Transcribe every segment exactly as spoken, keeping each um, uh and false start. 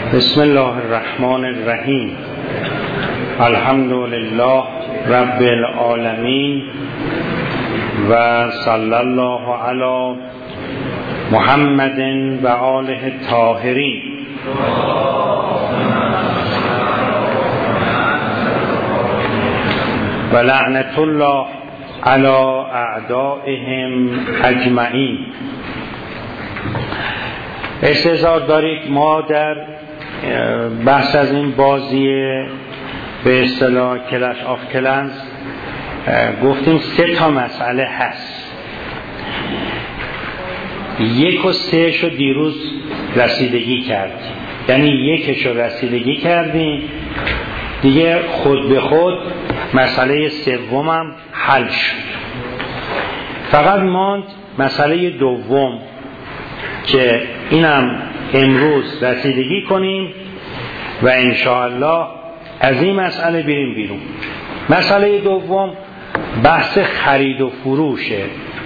بسم الله الرحمن الرحیم. الحمد لله رب العالمین و صلی الله علی محمد و آله الطاهرین. و لعنت الله علی اعدائهم اجمعین. استحضار دارید ما در بحث از این بازی به اصطلاح کلش آف کلنز گفتیم سه تا مسئله هست. یک و سه شو دیروز رسیدگی کردیم، یعنی یکش رو رسیدگی کردیم دیگه، خود به خود مسئله سومم حل شد. فقط ماند مسئله دوم که اینم امروز رسیدگی کنیم و انشاءالله از این مسئله بریم بیرون. مسئله دوم بحث خرید و فروشه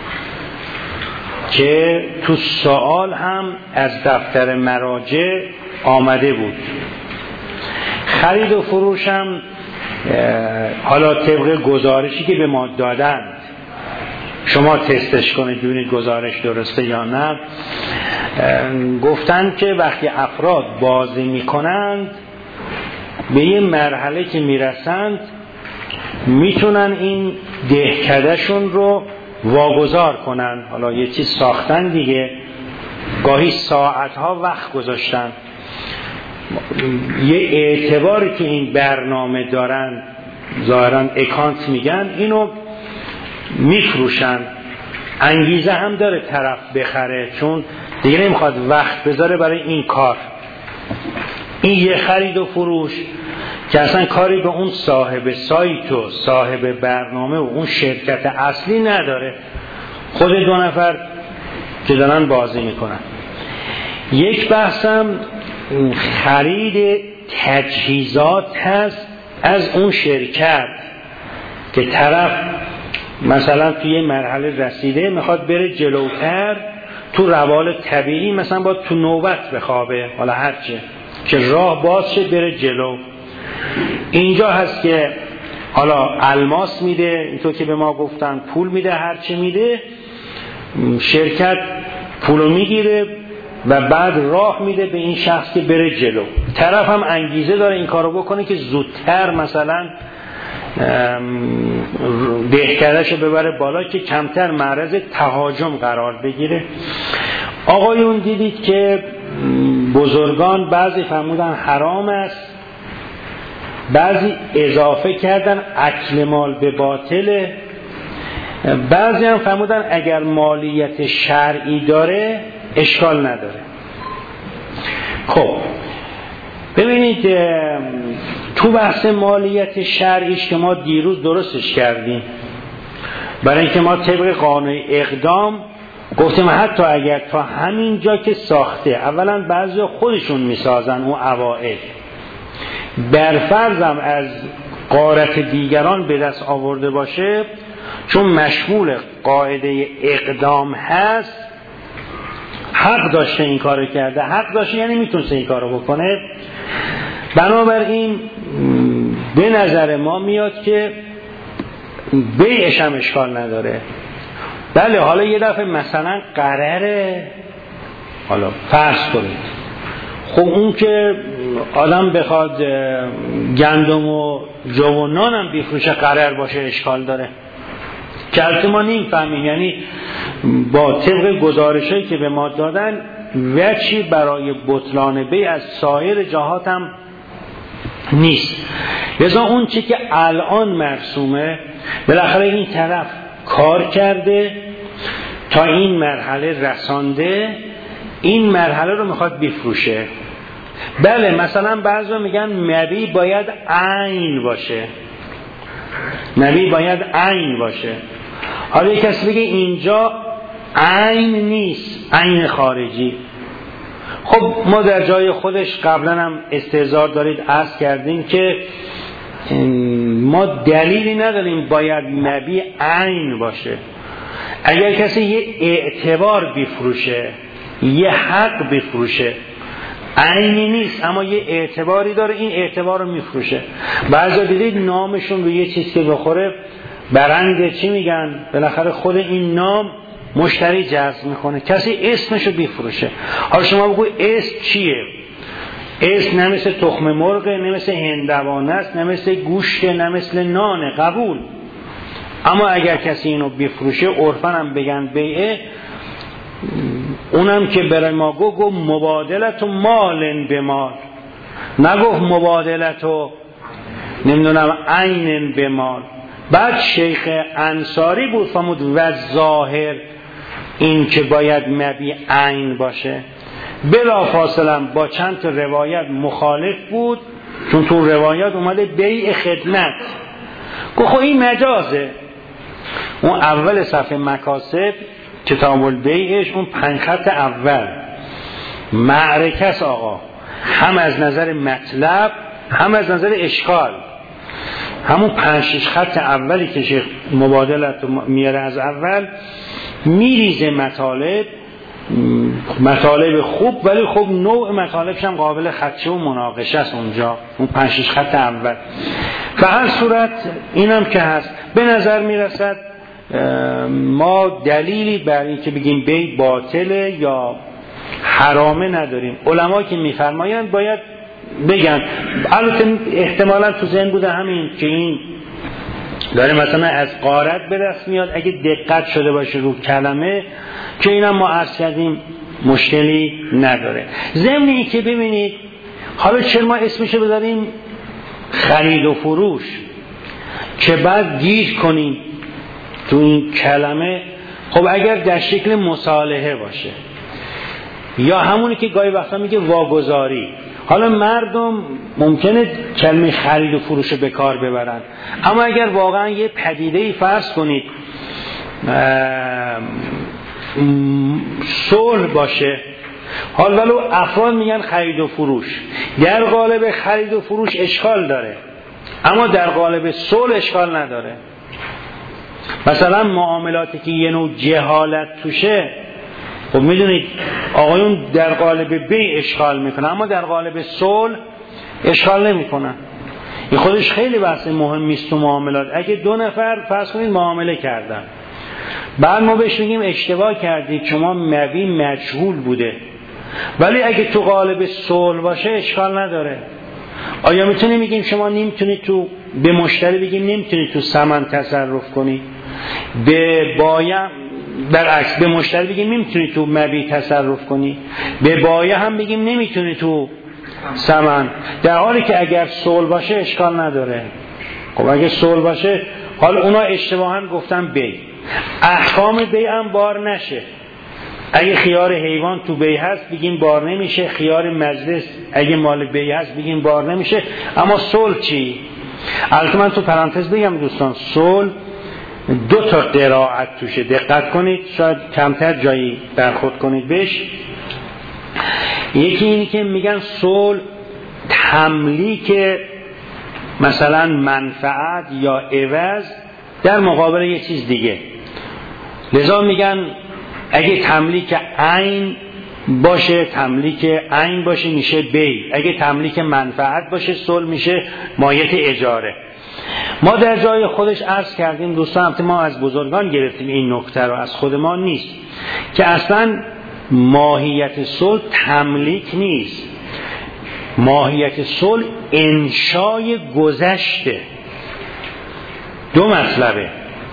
که تو سوال هم از دفتر مراجع آمده بود. خرید و فروش هم حالا طبق گزارشی که به ما دادند، شما تستش کنید ببینید گزارش درسته یا نه، گفتن که وقتی افراد بازی میکنند به یه مرحله که میرسند میتونن این دهکدهشون رو واگذار کنن. حالا یه چیز ساختن دیگه، گاهی ساعتها وقت گذاشتن، یه اعتباری که این برنامه دارن ظاهراً اکانت میگن، اینو میفروشن. انگیزه هم داره طرف بخره چون دیگه نمیخواد وقت بذاره برای این کار. این یه خرید و فروش که اصلا کاری به اون صاحب سایت و صاحب برنامه و اون شرکت اصلی نداره، خود دو نفر که دارن بازی میکنن. یک بحثم خرید تجهیزات هست از اون شرکت که طرف مثلا توی مرحله رسیده میخواد بره جلوتر، تو روال طبیعی مثلا با تو نوبت بخوابه، حالا هرچه که راه باز شه بره جلو. اینجا هست که حالا الماس میده، اینطور که به ما گفتن پول میده، هرچه میده شرکت پولو میگیره و بعد راه میده به این شخص که بره جلو. طرف هم انگیزه داره این کارو بکنه که زودتر مثلا دهکده‌شو ببره بالا که کمتر معرض تهاجم قرار بگیره. آقایون دیدید که بزرگان بعضی فرمودن حرام است، بعضی اضافه کردن اکل مال به باطله، بعضی هم فرمودن اگر مالیت شرعی داره اشکال نداره. خب ببینید تو بحث مالیت شرعیش که ما دیروز درستش کردیم، برای اینکه ما طبق قانون اقدام گفتیم حتی اگر تا همین جا که ساخته، اولا بعضی خودشون میسازن اون اوائل، برفرضم از غارت دیگران به دست آورده باشه، چون مشمول قاعده اقدام هست، حق داشته این کارو کرده، حق داشته یعنی میتونسته این کارو بکنه. بنابراین به نظر ما میاد که بیعش هم اشکال نداره. بله حالا یه دفعه مثلا قراره، حالا فرض کنید خب اون که آدم بخواد گندم و جو و نان هم بفروشه قرار باشه اشکال داره که البته ما نمی‌فهمیم، یعنی با طبق گزارشایی که به ما دادن وجهی برای بطلان بیع از سایر جهات هم نیست. لذا اون چی که الان مرسومه، بالاخره این طرف کار کرده تا این مرحله رسانده، این مرحله رو میخواد بفروشه. بله مثلا بعضا میگن مبیع باید عین باشه، مبیع باید عین باشه. حالا یک کسی بگه اینجا عین نیست، عین خارجی. خب ما در جای خودش قبلا هم استحضار دارید عرض کردیم که ما دلیلی نداریم باید مبیع عین باشه. اگر کسی یه اعتبار بفروشه، یه حق بفروشه، عینی نیست اما یه اعتباری داره، این اعتبار رو میفروشه. بعضا دیدید نامشون رو یه چیز که بخوره برند چی میگن، بالاخره خود این نام مشتری جذب میکنه، کسی اسمشو بیفروشه. حالا شما بگو اسم چیه؟ اسم نه مثل تخم مرغ، نه مثل هندوانه است، نه مثل گوشت، نه مثل نانه، قبول. اما اگر کسی اینو بیفروشه، عرفاً هم بگن بیعه، اونم که برای ما گو گو مبادلت و مالن به مال، نگفت مبادلت و نمیدونم عین به مال. بعد شیخ انصاری بود فرمود و ظاهر این که باید مبی عین باشه، بلا فاصله با چند تا روایت مخالف بود، چون تو روایات اومده بیع خدمت، گفت خب این مجازه. اون اول صفحه مکاسب کتاب البیعش، اون پنج خط اول معرکه است آقا، هم از نظر مطلب هم از نظر اشکال. همون پنج شش خط اولی که شیخ مبادلت میاره از اول میریزه مطالب، مطالب خوب، ولی خب نوع مطالبش هم قابل خدشه و مناقشه است اونجا، اون پنج شش خط اول. به هر صورت اینم که هست، به نظر میرسد ما دلیلی بر این که بگیم بی باطله یا حرامه نداریم. علما که میفرمایند باید بگن، البته احتمالا تو ذهن بوده همین که این داره مثلا از غارت به دست میاد، اگه دقت شده باشه رو کلمه، که اینم ما عرض کردیم مشکلی نداره. ضمن این که ببینید حالا چرا ما اسمشو بذاریم خرید و فروش که بعد گیر کنیم تو این کلمه؟ خب اگر در شکل مصالحه باشه، یا همونی که گاهی وقتا میگه واگذاری، حالا مردم ممکنه کلمه خرید و فروش به کار ببرن، اما اگر واقعا یه پدیده‌ای فرض کنید صلح باشه، حالا ولو افراد میگن خرید و فروش، در قالب خرید و فروش اشکال داره اما در قالب صلح اشکال نداره. مثلا معاملاتی که یه نوع جهالت توشه، خب میدونید آقایون در قالب بیع اشکال میکنن اما در قالب صلح اشکال نمیکنن. این خودش خیلی بحث مهمی است تو معاملات. اگه دو نفر فرض کنید معامله کردن، بعد ما بهش میگیم اشتباه کردید، شما مبی مجهول بوده، ولی اگه تو قالب صلح باشه اشکال نداره. آیا میتونیم بگیم شما نمیتونید تو به مشتری بگیم نمیتونید تو ثمن تصرف کنی، به بایع برعکس به مشتری بگیم نمیتونی تو مبیع تصرف کنی، به بایع هم بگیم نمیتونی تو ثمن، در حالی که اگر صلح باشه اشکال نداره. خب اگه صلح باشه، حالا اونا اشتباهاً گفتن بیع، احکام بیع هم بار نشه. اگه خیار حیوان تو بیع هست بگیم بار نمیشه، خیار مجلس اگه مال بیع هست بگیم بار نمیشه، اما صلح چی؟ البته من تو پرانتز بگم دوستان، صلح دو تا قرائت توشه، دقت کنید، شاید کمتر جایی برخورد کنید بهش. یکی اینی که میگن صلح تملیک مثلا منفعت یا عوض در مقابل یه چیز دیگه، لذا میگن اگه تملیک عین باشه، تملیک عین باشه میشه بیع، اگه تملیک منفعت باشه صلح میشه مایت اجاره. ما در جای خودش عرض کردیم دوستان، ما از بزرگان گرفتیم این نکته رو، از خود ما نیست، که اصلا ماهیت صلح تملیک نیست، ماهیت صلح انشای گذشته. دو مطلبه،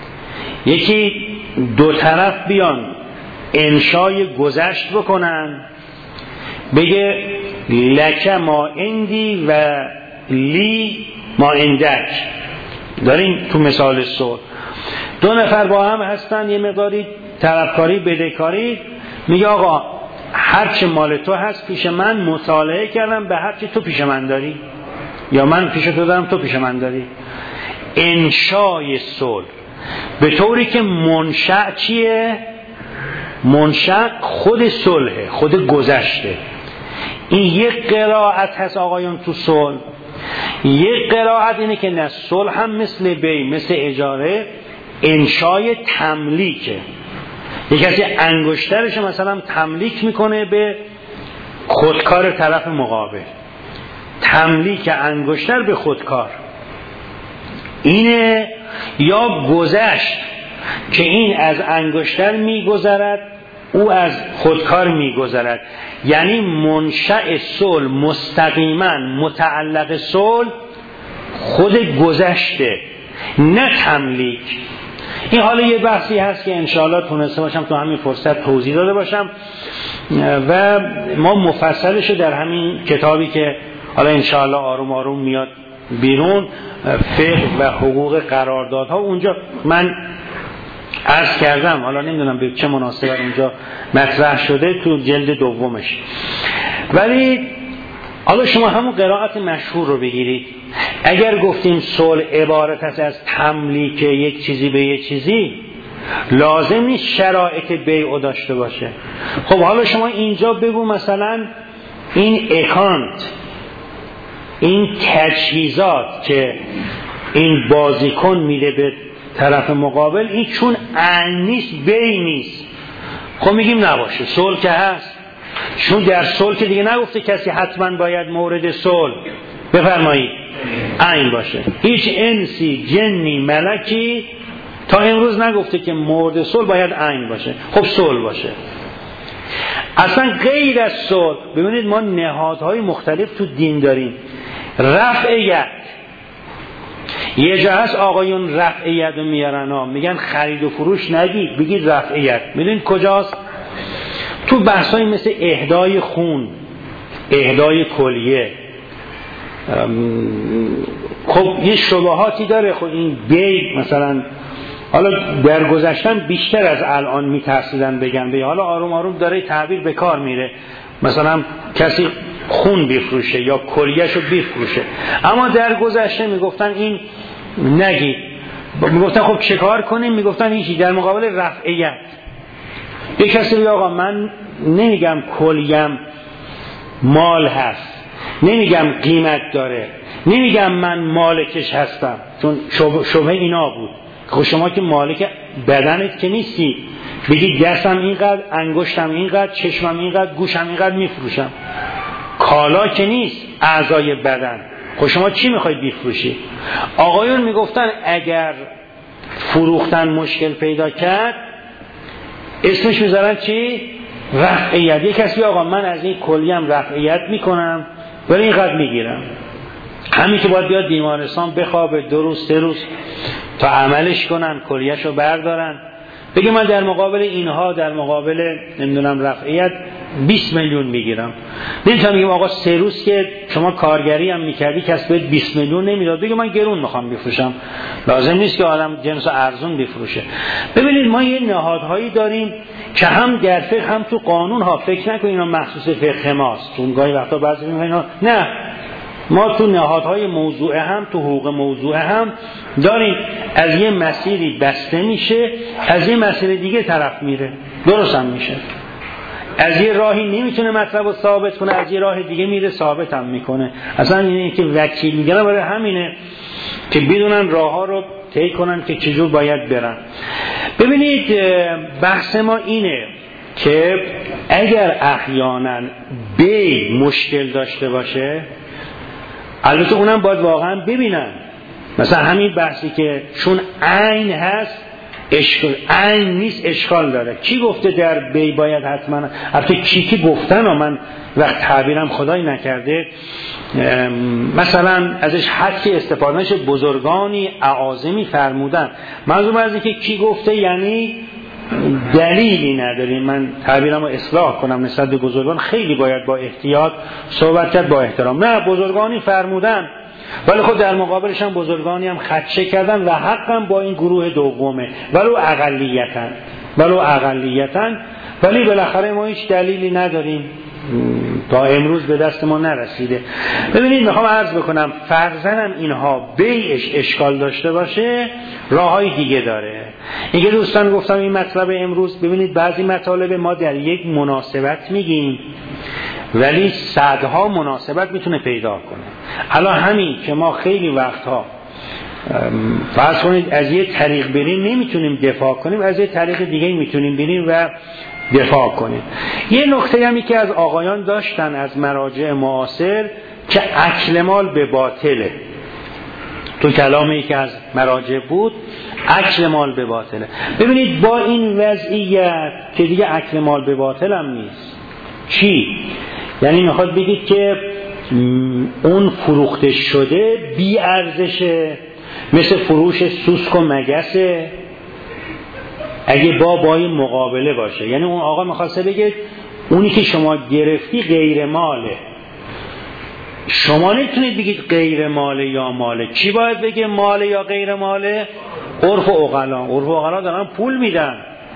یکی دو طرف بیان انشای گذشت بکنن، بگه لک ما اندی و لی ما اندک. داریم تو مثال صلح دو نفر با هم هستن، یه مقداری طرفکاری بدهکاری، میگه آقا هرچه مال تو هست پیش من مطالعه کردم به هرچه تو پیش من داری، یا من پیش تو دارم تو پیش من داری. انشای صلح به طوری که منشأ چیه؟ منشأ خود صلحه، خود گذشته. این یک قرائت هست آقایون تو صلح. یک قرائت اینه که نه، صلح هم مثل بی، مثل اجاره، انشای تملیکه. یک کسی انگشترش مثلا تملیک میکنه به خودکار طرف مقابل، تملیک انگشتر به خودکار اینه، یا گذشت که این از انگشتر میگذرد او از خودکار میگذرد. یعنی منشأ صلح مستقیما متعلق صلح خود گذشته، نه تملیک. این حالا یه بحثی هست که انشاءالله تونسته باشم تو همین فرصت توضیح داده باشم و ما مفصلش در همین کتابی که حالا انشاءالله آروم آروم میاد بیرون، فقه و حقوق قراردادها، اونجا من عرض کردم، حالا نمیدونم به چه مناسبت اونجا مطرح شده تو جلد دومش. ولی حالا شما همون قرائت مشهور رو بگیرید، اگر گفتیم صلح عبارت است از تملیک یک چیزی به یک چیزی، لازم نیست شرایط بیع داشته باشه. خب حالا شما اینجا بگو مثلا این اکانت، این تجهیزات که این بازیکن میده به طرف مقابل، این چون عین نیست بیع نیست، خب میگیم نباشه، صلح که هست. چون در صلح که دیگه نگفته کسی حتما باید مورد صلح بفرمایید عین باشه، هیچ انسی جنی ملکی تا امروز نگفته که مورد صلح باید عین باشه، خب صلح باشه. اصلا غیر از صلح، ببینید ما نهادهای مختلف تو دین داریم. رفع ید، یه جا هست آقایون رفع ید رو میارن ها، میگن خرید و فروش نگید، بگید رفع ید. میدونید کجاست؟ تو بحثایی مثل اهدای خون، اهدای کلیه. خب یه شبهاتی داره. خب این بیع مثلا حالا در گذشتن بیشتر از الان میترسیدن بگن بیع، حالا آروم آروم داره تعبیر به کار میره، مثلا کسی خون بفروشه یا کلیه‌شو بفروشه. اما در گذشته میگفتن این نگید، میگفتن خب چه کار کنیم؟ میگفتن هیچی، در مقابل رفعیت. یک کسی بگه آقا من نمیگم کلیم مال هست، نمیگم قیمت داره، نمیگم من مالکش هستم، چون شبه اینا بود. خب شما که مالک بدنت که نیستی، بگی دستم اینقدر، انگشتم اینقدر، چشمم اینقدر، گوشم اینقدر میفروشم، کالا که نیست، اعضای بدن. خب شما چی میخواید بفروشی؟ آقایون میگفتن اگر فروختن مشکل پیدا کرد، اسمش میذارن چی؟ رفعیت. یک کسی آقا من از این کلیم رفعیت میکنم ولی اینقدر میگیرم، همین که باید بیاد بیمارستان بخوابه دو روز سه روز تا عملش کنن، کلیه‌شو بردارن، بگه من در مقابل اینها، در مقابل نمیدونم رفعیت بیست میلیون میگیرم. نمیتونم بگم آقا سه روز که شما کارگری هم میکردی کس بهت بیست میلیون نمیداد، بگه من گرون میخوام بفروشم. لازم نیست که آدم جنس ارزون بفروشه. ببینید ما یه نهادهایی داریم که هم در فقه هم تو قانون ها، فکر نکنید اینا مخصوص فقه ماست، چون گاهی وقتا بعضی میگن اینا نه، ما تو نهادهای موضوع هم، تو حقوق موضوع هم داریم. از یه مسیری بسته میشه، از یه مسیر دیگه طرف میره، درست هم میشه. از یه راهی نمیتونه مطلب رو ثابت کنه، از یه راه دیگه میره ثابت هم میکنه. اصلا اینه که وکیل میگن برای همینه که بدونن راه ها رو طی کنن که چجور باید برن. ببینید بحث ما اینه که اگر احیانا بی مشکل داشته باشه، البته اونم باید واقعا ببینن، مثلا همین بحثی که چون عین هست اشکال، عین نیست اشکال داره. کی گفته در بی باید حتما، البته کی کی گفتن ها، من وقت تعبیرم خدای نکرده مثلا ازش حدی استفادهش بزرگانی اعاظمی فرمودن. منظور از اینکه کی گفته یعنی دلیلی نداریم. من تعبیرم رو اصلاح کنم، نسبت به بزرگان خیلی باید با احتیاط صحبت کرد، با احترام. نه، بزرگانی فرمودن ولی خود در مقابلش هم بزرگانی هم خدشه کردن و حقا با این گروه دومه، ولو اقلیتن ولو اقلیتن ولی بالاخره ما هیچ دلیلی نداریم، تا امروز به دست ما نرسیده. ببینید میخوام عرض بکنم فرضاً اینها بیعش اشکال داشته باشه، راههای دیگه داره. اینکه دوستان گفتم این مطلب امروز، ببینید بعضی مطالب ما در یک مناسبت میگیم ولی صدها مناسبت میتونه پیدا کنه. الان همین که ما خیلی وقتها فرض کنید از یه طریق بریم نمیتونیم دفاع کنیم، از یه طریق دیگه میتونیم بریم و دفاع کنید. یه نکته همی که از آقایان داشتن از مراجع معاصر که اکل مال به باطله، تو کلامی که از مراجع بود اکل مال به باطله. ببینید با این وضعیت که دیگه اکل مال به باطل هم نیست، چی؟ یعنی میخواد بگید که اون فروخته شده بی ارزشه، مثل فروش سوسک و مگسه اگه با بای مقابله باشه. یعنی اون آقا میخواسته بگه اونی که شما گرفتی غیر ماله، شما نمیتونید بگید غیر ماله یا ماله. چی باید بگه ماله یا غیر ماله؟ عرف و عقلا. عرف و عقلا دارن پول میدن،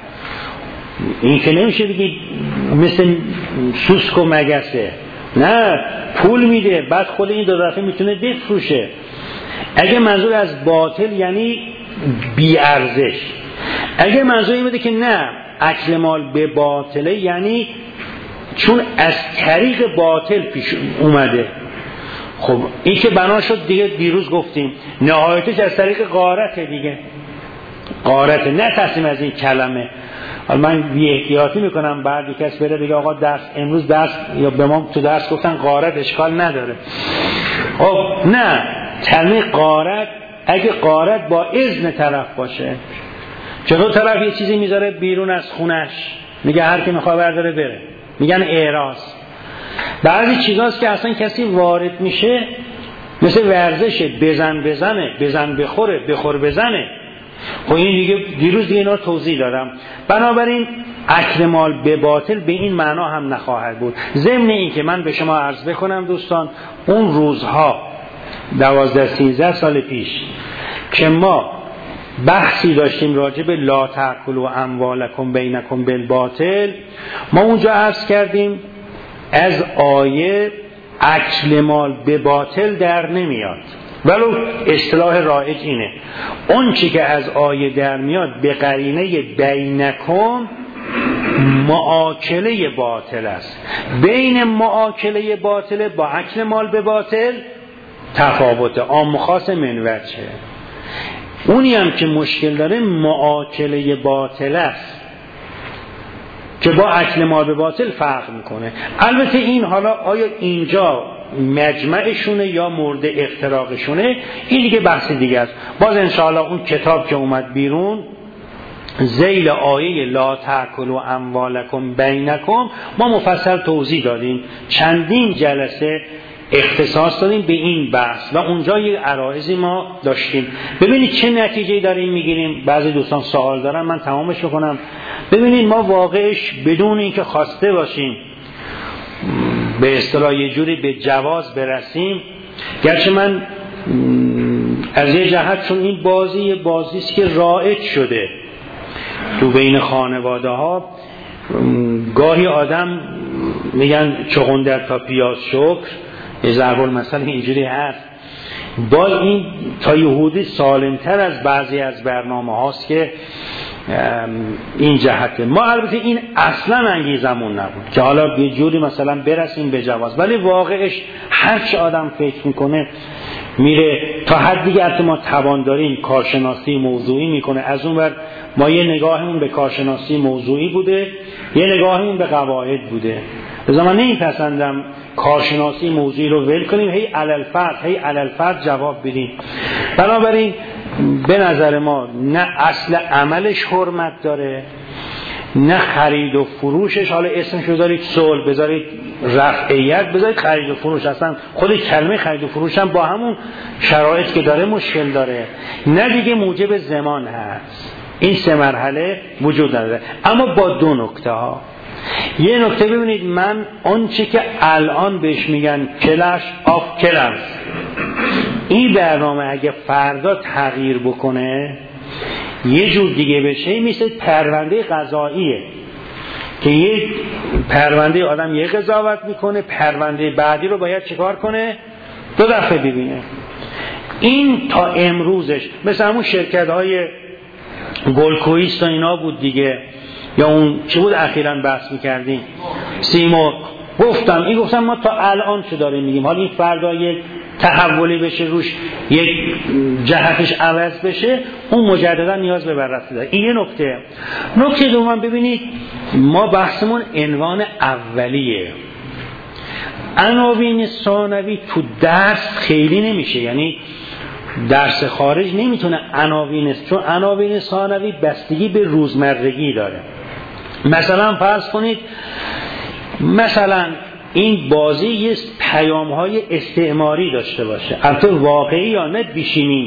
این که نمیشه بگید مثل سوسک و مگسه، نه پول میده بعد خود این دو دفعه میتونه بفروشه. اگه منظور از باطل یعنی بی ارزش، اگه منظور این بوده که نه اکل مال به باطله یعنی چون از طریق باطل پیش اومده، خب این که بنا شد دیگه، دیروز گفتیم نهایتش از طریق غارته دیگه، غارته، نه تصمیم از این کلمه. من بی احتیاطی میکنم بعد کس بره بگه آقا درس امروز درس یا به ما تو درس گفتن غارت، اشکال نداره. خب نه، کلمه غارت اگه غارت با اذن طرف باشه، چطور طرف یه چیزی میذاره بیرون از خونش میگه هر کی میخواد برداره بره، میگن اعراض. بعضی چیزاست که اصلا کسی وارد میشه مثل ورزشه، بزن بزنه، بزن بخوره، بخور بزنه. خب این دیگه دیروز دیگه اینا رو توضیح دادم. بنابراین اکل مال به باطل به این معنا هم نخواهد بود. ضمن این که من به شما عرض بکنم دوستان، اون روزها دوازده سیزده سال پیش که ما بحثی داشتیم راجع به لا تأکلوا اموالکم بینکم بالباطل، ما اونجا عرض کردیم از آیه اکل مال به باطل در نمیاد، ولو اصطلاح رایج اینه، اون چی که از آیه در میاد به قرینه بینکم معاکله باطل است. بین معاکله باطل با اکل مال به باطل تفاوت عام و خاص من وجهه. اونی هم که مشکل داره معاکله باطل است که با اکل مال به باطل فرق میکنه. البته این حالا آیا اینجا مجمعشونه یا مورد افتراقشونه، این دیگه بحث دیگه است. باز انشاءالله اون کتاب که اومد بیرون ذیل آیه لا تأکلوا اموالکم بینکم ما مفصل توضیح دادیم، چندین جلسه اختصاص دادیم به این بحث و اونجا یه عرایضی ما داشتیم. ببینید چه نتیجه‌ای داریم میگیریم. بعضی دوستان سوال دارن، من تمامش بکنم. ببینید ما واقعش بدون اینکه خواسته باشیم به اصطلاح یه جوری به جواز برسیم، گرچه من از یه جهت چون این بازی بازی است که رایج شده تو بین خانواده ها، گاهی آدم میگن چغندر تا پیاز شکر، یه ضرب المثل اینجوری هست. با این تا یهودی سالمتر از بعضی از برنامه هاست که این جهته. ما البته این اصلا انگیزمون نبود که حالا یه جوری مثلا برسیم به جواز، ولی واقعش هر چه آدم فکر میکنه میره تا حدی که ما توان داریم کارشناسی موضوعی میکنه. از اون ور ما یه نگاهمون به کارشناسی موضوعی بوده، یه نگاهمون به قواعد بوده. لذا من نمیپسندم کارشناسی موضوعی رو ول کنیم هی علل فرض هی علل فرض جواب بدیم. بنابراین به نظر ما نه اصل عملش حرمت داره، نه خرید و فروشش، حالا اسمش رو دارید صلح، بذارید رفعیت، بذارید خرید و فروش، اصلا خود کلمه خرید و فروش هم با همون شرایط که داره مشکل داره، نه دیگه موجب زمان هست. این سه مرحله وجود نداره، اما با دو نکته ها. یه نکته ببینید، من اون چی که الان بهش میگن کلش آف کلرز، این برنامه اگه فردا تغییر بکنه یه جور دیگه بشه، مثل پرونده قضاییه که یه پرونده آدم یه قضاوت میکنه، پرونده بعدی رو باید چیکار کنه؟ دو دفعه ببینه. این تا امروزش مثل همون شرکت های گلکویست و اینا بود دیگه، یا اون چی بود اخیراً بحث میکردیم سیمرغ. گفتم این گفتم ما تا الان چه داریم میگیم، حالا این فردا یک تحولی بشه روش یک جهتش عوض بشه، اون مجددا نیاز به بررسی داره. این یه نکته. نکته دوم ببینید ما بحثمون عنوان اولیه. عناوین ثانوی تو درس خیلی نمیشه، یعنی درس خارج نمیتونه عناوین، چون عناوین ثانوی بستگی به روزمرگی داره. مثلا فرض کنید مثلا این بازی یه پیام‌های استعماری داشته باشه، البته واقعی یا نه بیشینیم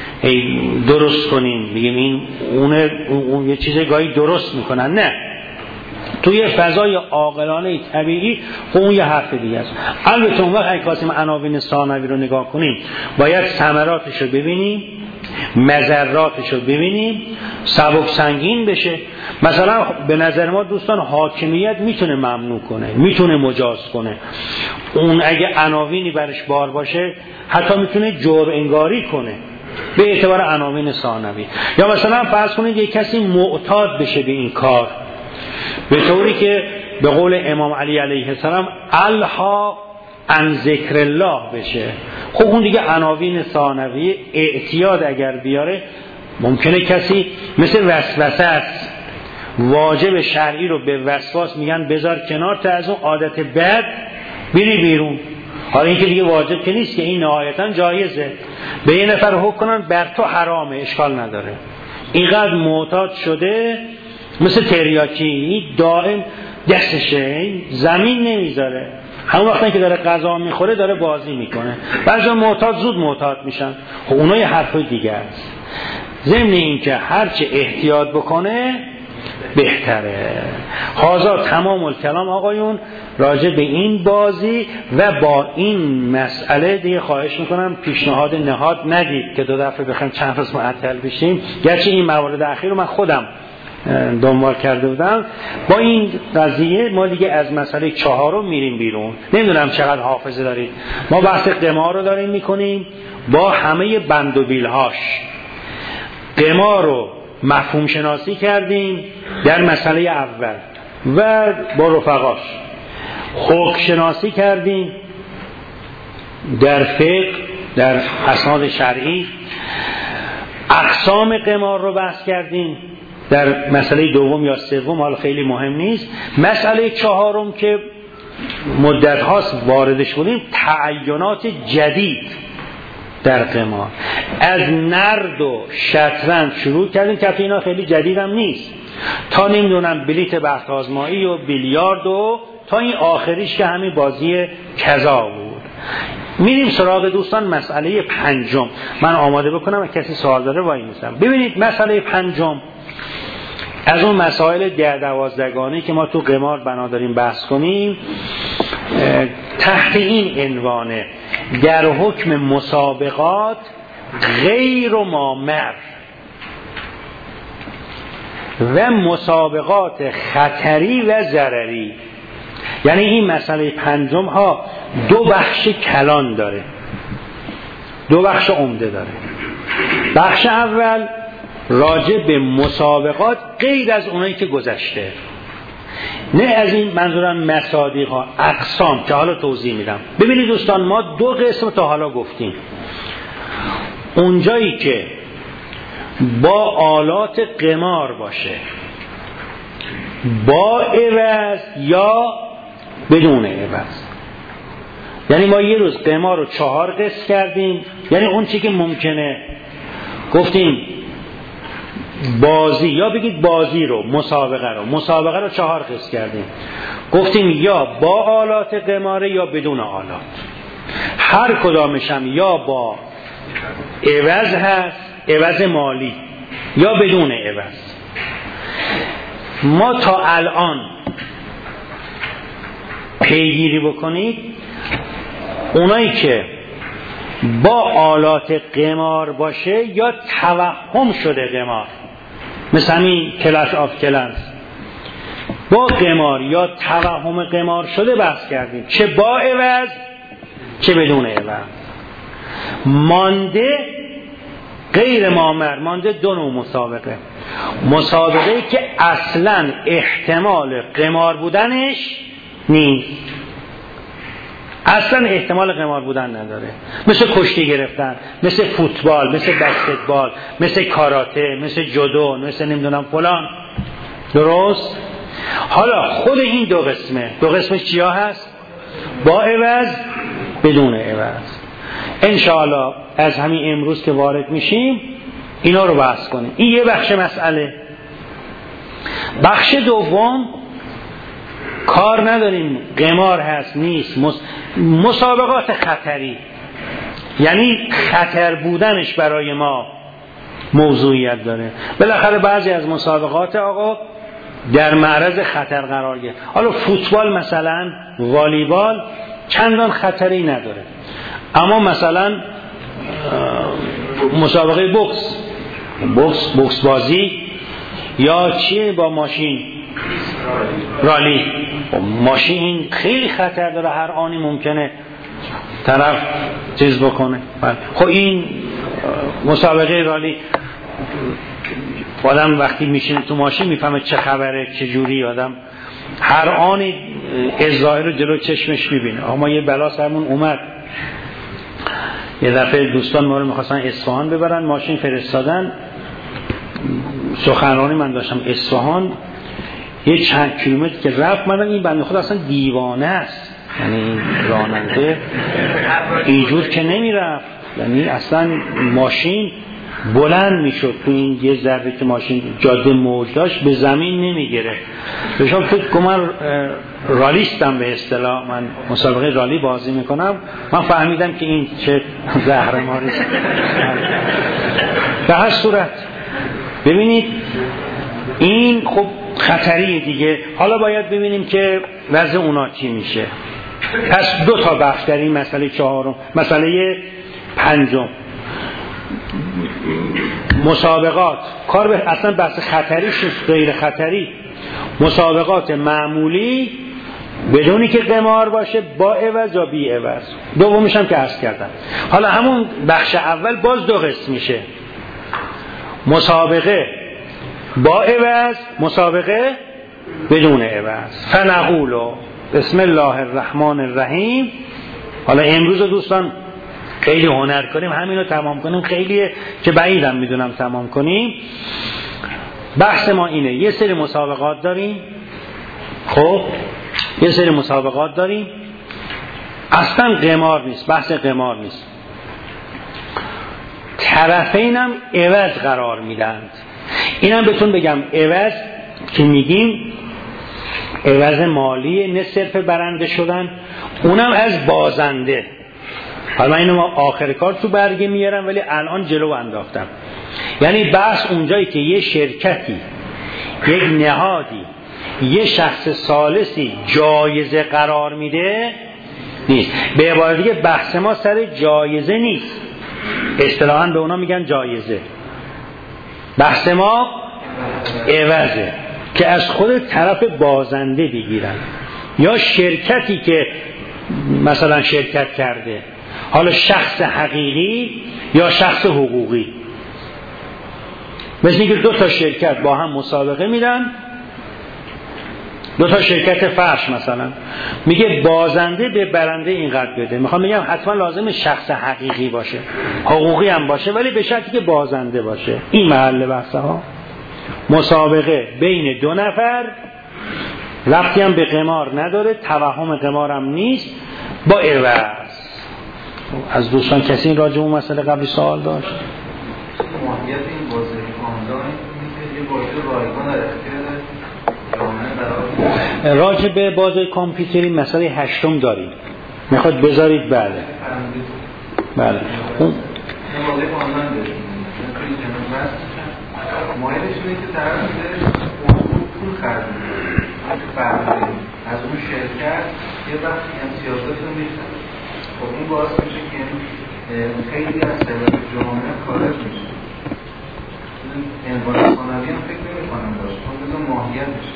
درست کنیم بگیم این اون اون یه چیز گاهی درست میکنن، نه توی فضای عاقلانه طبیعی اون یه حرف دیگه است. البته اون وقت اگه خواستیم عناوین ثانوی رو نگاه کنیم باید ثمراتش رو ببینیم، مضراتش رو ببینیم، سبک سنگین بشه. مثلا به نظر ما دوستان حاکمیت میتونه ممنوع کنه، میتونه مجاز کنه، اون اگه عناوینی برش بار باشه حتی میتونه جرم انگاری کنه به اعتبار عناوین ثانوی. یا مثلا فرض کنید یک کسی معتاد بشه به این کار به طوری که به قول امام علی علیه السلام الها عن ذکر الله بشه، خب اون دیگه عناوین ثانوی. اعتیاد اگر بیاره ممکنه کسی مثل وسوسه است، واجب شرعی رو به وسواس میگن بذار کنار تا از اون عادت بد بری بیرون. حالا این که دیگه واجب که نیست که این نهایتا جایزه، به یه نفر حکم کنن بر تو حرامه، اشکال نداره. اینقدر معتاد شده مثل تریاکی دائم دستشه زمین نمیذاره، همون وقتی که داره غذا میخوره داره بازی میکنه. بعضی معتاد زود معتاد میشن، خب اونها یه حرف دیگه است. ضمن این که هرچه احتیاط بکنه بهتره. حاضر تمام الکلام آقایون راجع به این بازی و با این مسئله دیگه خواهش میکنم پیشنهاد نهاد ندید که دو دفعه بخوایم چند روز معطل بشیم، گرچه این موارد اخیر رو من خودم دنبال کرده بودم. با این قضیه ما دیگه از مسئله چهارم میریم بیرون. نمیدونم چقدر حافظه دارید. ما بحث قمار رو داریم میکنیم با همه بند و بیلهاش. قمار رو مفهوم شناسی کردیم در مسئله اول و با رفقاش، حکم شناسی کردیم در فقه در اسناد شرعی، اقسام قمار رو بحث کردیم در مسئله دوم یا سوم، حالا خیلی مهم نیست. مسئله چهارم که مدت هاست واردش بودیم تعینات جدید در قمار. از نرد و شطرنج شروع کردیم که اینا خیلی جدید هم نیست، تا نمیدونم بلیت بخت آزمایی و بیلیارد و تا این آخریش که همین بازی کذا بود. میریم سراغ دوستان مسئله پنجم. من آماده بکنم و کسی سوال داره وای میسم. ببینید مسئله پنجم از اون مسائل ده دوازدگانی که ما تو قمار بنا داریم بحث کنیم، تحت این عنوانه در حکم مسابقات غیر مامر و مسابقات خطری و ضرری. یعنی این مسئله پنجم ها دو بخش کلان داره، دو بخش عمده داره. بخش اول راجع به مسابقات غیر از اونایی که گذشته، نه از این منظورم مصادیق ها، اقسام که حالا توضیح میدم. ببینید دوستان ما دو قسم تا حالا گفتیم. اونجایی که با آلات قمار باشه با عوض یا بدون عوض، یعنی ما یه روز قمار رو چهار قسم کردیم، یعنی اون چی که ممکنه گفتیم بازی، یا بگید بازی رو مسابقه رو مسابقه رو چهار قسم کردیم، گفتیم یا با آلات قماره یا بدون آلات. هر کدامش هم یا با عوض هست، عوض مالی، یا بدون عوض. ما تا الان پیگیری بکنید اونایی که با آلات قمار باشه یا توهم شده قمار، مثل این کلاش آف کلنز، با قمار یا توهم قمار شده بحث کردیم، چه با عوض چه بدون عوض. مانده غیر مامر، مانده دو نوع مسابقه. مسابقه که اصلا احتمال قمار بودنش نیست، اصلا احتمال قمار بودن نداره. مثل کشتی گرفتن، مثل فوتبال، مثل بسکتبال، مثل کاراته، مثل جودو، مثل نمیدونم فلان. درست؟ حالا خود این دو قسمه، دو قسمش چیا هست؟ با عوض، بدون عوض. انشاءالله از همین امروز که وارد میشیم اینا رو بحث کنیم. این یه بخش مسئله. بخش دوم کار نداریم قمار هست نیست، مسابقات خطری، یعنی خطر بودنش برای ما موضوعیت داره. بالاخره بعضی از مسابقات آقا در معرض خطر قرار گرفت. حالا فوتبال مثلا، والیبال چندان خطری نداره، اما مثلا مسابقه بوکس بوکس بوکس بازی یا چیه با ماشین رالی، ماشین خیلی خطر داره، هر آنی ممکنه طرف چیز بکنه. خب این مسابقه رالی آدم وقتی میشینه تو ماشین میفهمه چه خبره، چه جوری، آدم هر آنی ظاهر رو جلو چشمش میبینه. اما یه بلا سرمون اومد، یه دفعه دوستان ما رو میخواستن اصفهان ببرن، ماشین فرستادن، سخنرانی من داشتم اصفهان، یه چند کیلومتر که رفت مدن این بنده خود اصلا دیوانه است، یعنی راننده اینجور که نمیرفت، یعنی اصلا ماشین بلند میشد تو این یه ذره که ماشین جاده موج داشت به زمین نمیگیره. بهشون فکر کنم رالیستم به اصطلاح، من مسابقه رالی بازی میکنم، من فهمیدم که این چه زهر ماریست. به هر صورت ببینید این خب خطری دیگه. حالا باید ببینیم که وضع اونا چی میشه. پس دو تا بخش در این مسئله چهارم. مسئله پنجم مسابقات، کار به اصلا بحث خطریش نیست، غیر خطری، مسابقات معمولی بدونی که قمار باشه، با عوض یا بی عوض. دومیش هم که عرض کردم. حالا همون بخش اول باز دو قسم میشه، مسابقه با عوض، مسابقه بدون عوض. فنقول بسم الله الرحمن الرحیم. حالا امروز دوستان خیلی هنر کنیم، همین رو تمام کنیم، خیلیه که بعیدم میدونم تمام کنیم. بحث ما اینه، یه سری مسابقات داریم، خب یه سری مسابقات داریم اصلا قمار نیست، بحث قمار نیست، طرفین هم عوض قرار میدند. اینم بهتون بگم عوض که میگیم عوض مالی، نه صرف برنده شدن، اونم از بازنده. حالا من اینو آخر کار تو برگه میارم ولی الان جلو انداختم. یعنی بحث اونجایی که یه شرکتی، یک نهادی، یه شخص ثالثی جایزه قرار میده نیست. به عبارت دیگه بحث ما سر جایزه نیست، اصطلاحاً به اونا میگن جایزه. بحث ما عوضه که از خود طرف بازنده بگیرن، یا شرکتی که مثلا شرکت کرده، حالا شخص حقیقی یا شخص حقوقی. مثل اینکه دو تا شرکت با هم مسابقه میدن، دو تا شرکت فرش مثلا، میگه بازنده به برنده اینقدر بده. میخوام بگم حتما لازمه شخص حقیقی باشه، حقوقی هم باشه، ولی به شرطی که بازنده باشه. این محل بحثه ها. مسابقه بین دو نفر، ربطی هم به قمار نداره، توهم قمار هم نیست، با عوض. از دوستان کسی این راجع اون مسئله قبلی سوال داشت؟ ماهیت این بازی آنلاین اینه که یه بازی رایگان در اختیار جامعه قرار راجع به بازی کامپیوتری مسئله هشتم داریم، میخواد بذارید؟ بله بله. اون بازی آنلاین داریم، مایلش اینه که طرف میده پول خرج میکنه از اون شرکت یه وقتی امتیازات رو میخواد. خب این باعث میشه که خیلی از ثروت جامعه خارج میشه. عنوان ثانوی هم فکر نمی‌کنم داشت، چون بدون ماهیتش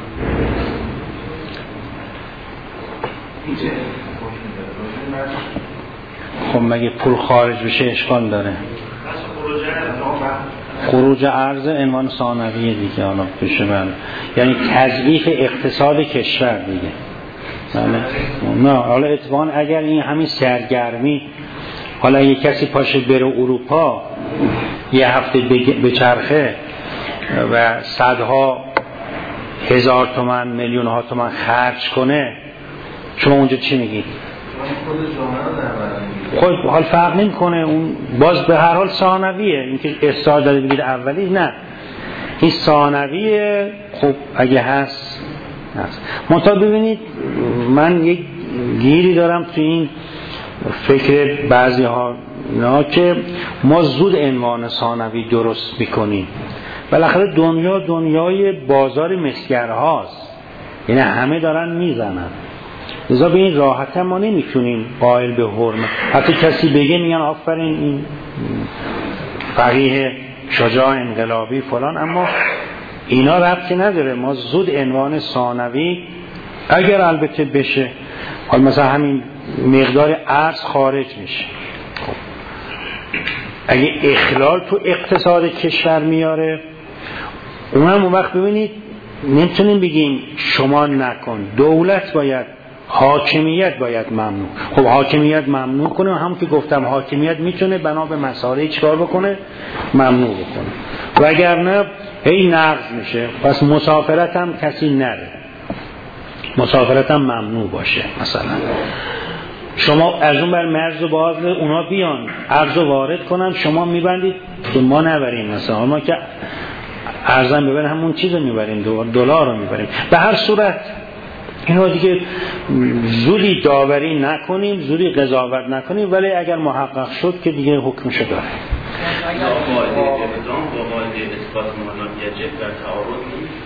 اینجا خوش می‌داره. خب مگه پول خارج بشه اشکال داره؟ خروج ارز عنوان ثانویه دیگه. حالا بشه من یعنی تضعیف اقتصاد کشور دیگه، نه حالا اتفاقا اگر این همین سرگرمی، حالا یه کسی پاشه بره اروپا یه هفته به چرخه و صدها هزار تومن میلیون ها تومن خرج کنه، شما اونجا چی میگید؟ خود حال فرق نمی کنه، اون باز به هر حال ثانویه. اینکه اصلاح داده بگید اولی، نه این ثانویه. خب اگه هست هست. منتها ببینید من یک گیری دارم تو این فکر بعضی ها نه که ما زود عنوان ثانوی درست میکنیم. بالاخره دنیا دنیای بازار مسگرهاست، یعنی همه دارن میزنن، لذا به این راحت ما نمیتونیم قائل به حرمت. حتی کسی بگه میگن آفرین این فقیه شجاع انقلابی فلان، اما اینا ربطی نداره. ما زود عنوان ثانوی اگر البته بشه، حال مثلا همین مقدار ارز خارج میشه، اگه اخلال تو اقتصاد کشور میاره، اونم اون وقت ببینید نمیتونیم بگیم شما نکن، دولت باید، حاکمیت باید ممنوع. خب حاکمیت ممنوع کنه، هم که گفتم حاکمیت میتونه بنا به مسائل چیکار بکنه؟ ممنوع بکنه. وگرنه هی نقض میشه. پس مسافرت هم کسی نره، مسافرت هم ممنوع باشه. مثلا شما از اون بر مرز و باز اونا بیان ارز وارد کنن، شما میبندید که ما نبریم. مثلا ما که ارزم ببریم همون چیز رو میبریم، دلار رو میبریم. به هر صورت اینا دیگه زودی داوری نکنیم، زودی قضاوت نکنیم، ولی اگر محقق شد که دیگه حکمشو داره. اگر قاعده اقدام با قاعده اثبات مالا یجب در تعارض نیست،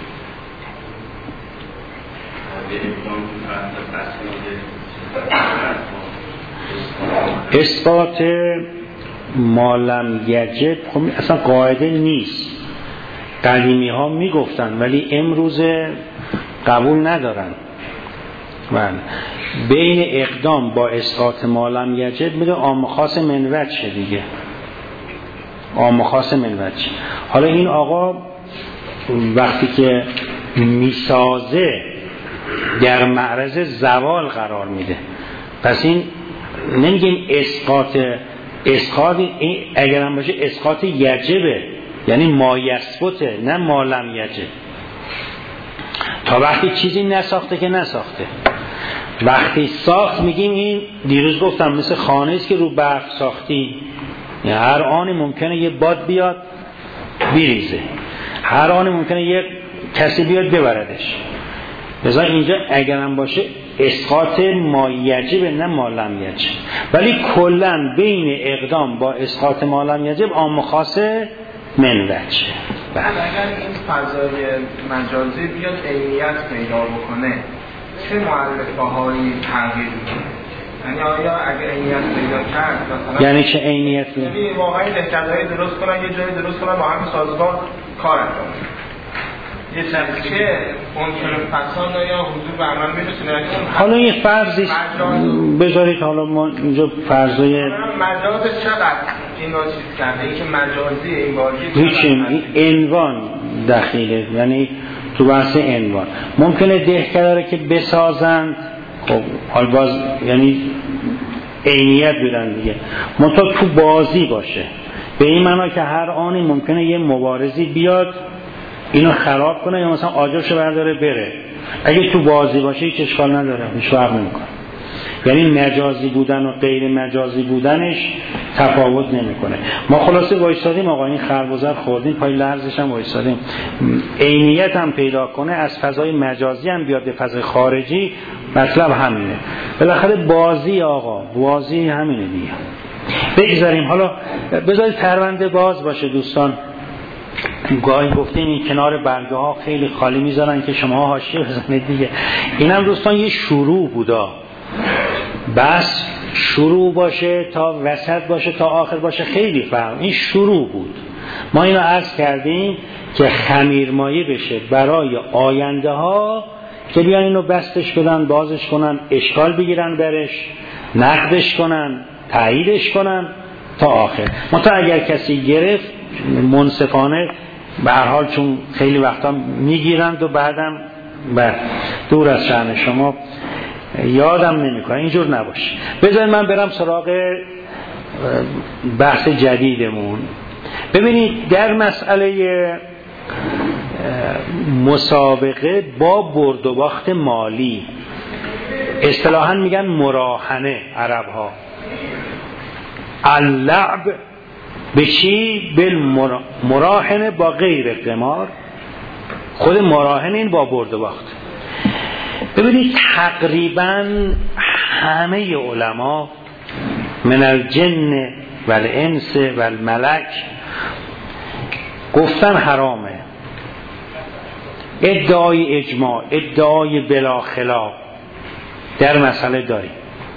اثبات مالم یجب خب اصلا قاعده نیست. قدیمی ها میگفتن ولی امروز قبول ندارن. من بین اقدام با اسقاط مالم یجب میگه عام خاص من وجه دیگه، عام خاص من وجه. حالا این آقا وقتی که میسازه در معرض زوال قرار میده، پس این نمیگیم اسقاط. اسقاط اگر هم باشه اسقاط یجبه، یعنی ما یثبته، نه مالم یجب. تا وقتی چیزی نساخته که نساخته. وقتی ساخت میگیم این، دیروز گفتم مثل خانه است که رو برف ساختی، یعنی هر آن ممکنه یه باد بیاد بریزه، هر آن ممکنه یه کسی بیاد ببردش. لذا اینجا اگرم باشه اسقاط ما یجب نه مالم یجب. ولی کلن بین اقدام با اسقاط مالم یجب عام خاصه من وجه. اگر این فضای مجازی بیاد عینیت پیدا بکنه، چه مؤلفه هایی تغییر میکنه؟ یعنی آیا اگر عینیت پیدا کرد مثلا، یعنی چه عینیت؟ یعنی واقعا دهکده‌ای درست کنن، یه جایی درست کنن با همین سازگار کار انجام بدن. یه چه عنصر فساد یا حضور به عمل میرسونه؟ حالا یه فرضی بذارید، حالا ما اینجا فرضای مجاز چقدر اینا چیز کرده، این که مجازی این بازی هیچیم، این عنوان دخیله، یعنی تو بحث عنوان ممکنه دهکده که بسازند، خب حال باز یعنی عینیت بدن دیگه، منتها تو بازی باشه، به این معنا که هر آنی ممکنه یه مبارزی بیاد اینو خراب کنه یا مثلا آجرشو برداره بره. اگه تو بازی باشه هیچ اشکال نداره، هیچ فرق نمیکنه. یعنی مجازی بودن و غیر مجازی بودنش تفاوت نمیکنه. ما خلاصه وایسادیم آقا این خربزر خوردیم، پای لرزش هم وایسادیم. عینیت هم پیدا کنه، از فضای مجازی هم بیاد به فضای خارجی، مطلب همینه. بالاخره بازی آقا، بازی همینه دیگه. بگذاریم حالا، بذارید پرونده باز باشه دوستان. گاهی گفتیم این کنار برگه ها خیلی خالی میذارن که شما حاشیه بزنید دیگه. اینم دوستان یه شروع بودا، بس شروع باشه تا وسط باشه تا آخر باشه خیلی فرق. این شروع بود، ما اینو عرض کردیم که خمیرمایه بشه برای آینده ها که بیان اینو بستش بدن، بازش کنن، اشکال بگیرن برش، نقدش کنن، تاییدش کنن تا آخر. منتها اگر کسی گرفت منصفانه به هر حال، چون خیلی وقتا میگیرند و بعدم بر دور از شأن شما یادم نمیکنه، اینجور نباشه. بذارید من برم سراغ بحث جدیدمون. ببینید در مسئله مسابقه با برد و باخت مالی، اصطلاحاً میگن مراهنه عرب‌ها. اللعب به چی؟ بالمراهنه با غیر قمار. خود مراهنه این با برد و باخت. ببینید تقریباً همه علما من الجن و الانس و الملک گفتن حرامه. ادعای اجماع، ادعای بلا خلاف در مسئله داریم.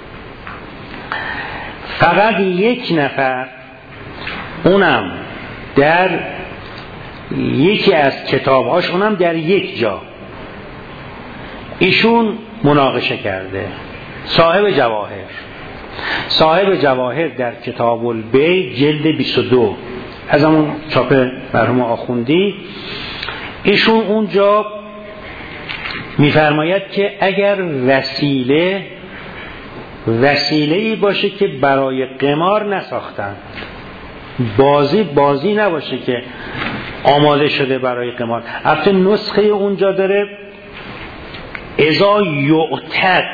فقط یک نفر، اونم در یکی از کتابهاش، اونم در یک جا ایشون مناقشه کرده. صاحب جواهر صاحب جواهر در کتاب البیع جلد بیست و دو از همون چاپ مرحوم آخوندی، ایشون اونجا میفرماید که اگر وسیله وسیله‌ای باشه که برای قمار نساختن، بازی بازی نباشه که آماده شده برای قمار. البته نسخه اونجا داره اذا یعتد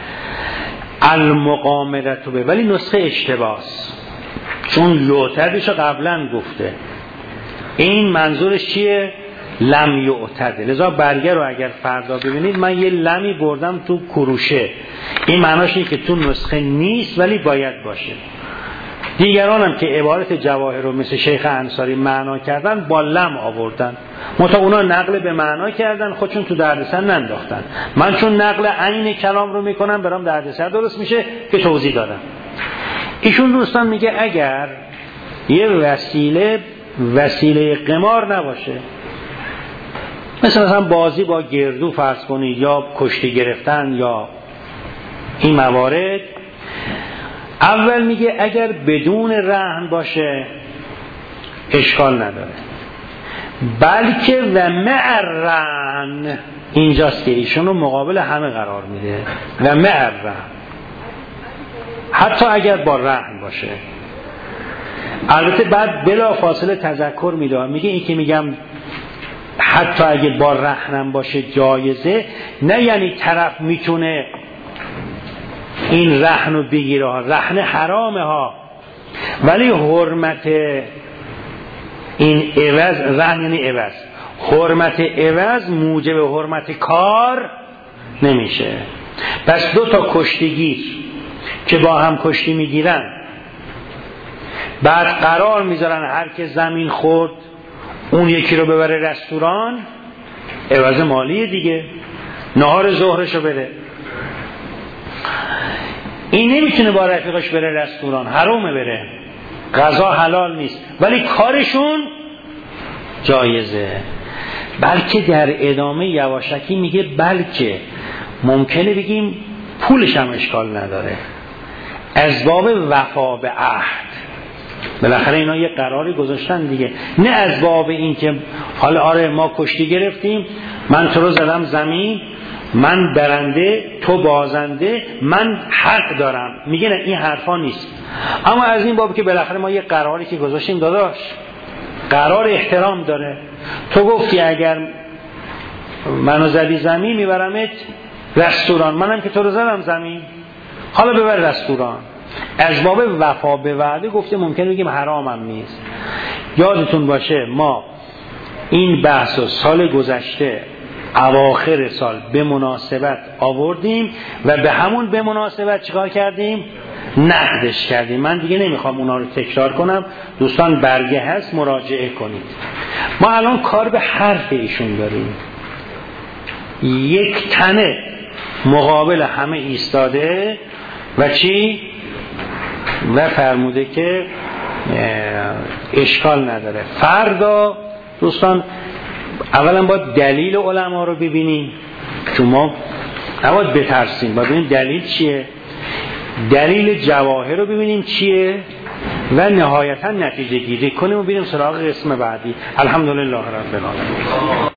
المقامرت به، ولی نسخه اشتباهه، چون یعتدشو قبلا گفته. این منظورش چیه؟ لم یعتد. لذا برگه رو اگر فردا ببینید من یه لمی بردم تو کروشه، این معناش اینه که تو نسخه نیست ولی باید باشه. دیگران هم که عبارت جواهر رو مثل شیخ انصاری معنا کردن با لم آوردن، متا اونا نقل به معنا کردن، خودشون تو دردسر ننداختن. من چون نقل عین کلام رو میکنم برام دردسر درست میشه که توضیح دادم. ایشون دوستان میگه اگر یه وسیله وسیله قمار نباشه، مثل مثلا بازی با گردو فرض کنید، یا کشتی گرفتن یا این موارد، اول میگه اگر بدون رهن باشه اشکال نداره، بلکه و مع رهن، اینجاست که ایشون رو مقابل همه قرار میده، و مع رهن، حتی اگر با رهن باشه. البته بعد بلا فاصله تذکر میده، میگه این که میگم حتی اگه با رهنم باشه جایزه، نه یعنی طرف میتونه این رهن رو بگیره، رهن حرامه ها، ولی حرمت این عوض، رهن یعنی عوض، حرمت عوض موجب حرمت کار نمیشه. پس دو تا کشتیگیر که با هم کشتی میگیرن، بعد قرار میذارن هر که زمین خورد اون یکی رو ببره رستوران، عوض مالی دیگه، نهار ظهرشو بره. این نمیتونه با رفیقش بره رستوران، حرامه بره، غذا حلال نیست، ولی کارشون جایزه. بلکه در ادامه یواشکی میگه بلکه ممکنه بگیم پولش هم اشکال نداره، از باب وفا به عهد. بالاخره اینا یه قراری گذاشتن دیگه، نه از باب این که حالا آره ما کشتی گرفتیم، من تو رو زدم زمین، من برنده تو بازنده، من حق دارم. میگه نه، این حرفا نیست. اما از این باب که بالاخره ما یه قراری که گذاشتیم داداش، قرار احترام داره. تو گفتی اگر منو زدی زمین میبرمت رستوران، منم که تو رو زدم زمین، حالا ببر رستوران. از باب وفا به وعده گفته، ممکنه بگیم حرامم نیست. یادتون باشه ما این بحث و سال گذشته اواخر سال به مناسبت آوردیم و به همون به مناسبت چیکار کردیم؟ نقدش کردیم. من دیگه نمیخوام اونا رو تکرار کنم، دوستان برگه هست مراجعه کنید. ما الان کار به حرف ایشون داریم، یک تنه مقابل همه ایستاده و چی؟ و فرموده که اشکال نداره. فردا دوستان اولا باید دلیل علما رو ببینیم، چون ما نباید بترسیم، باید ببینیم دلیل چیه، دلیل جواهر رو ببینیم چیه و نهایتا نتیجه گیری کنیم و بریم سراغ قسم بعدی. الحمدلله رب العالمین.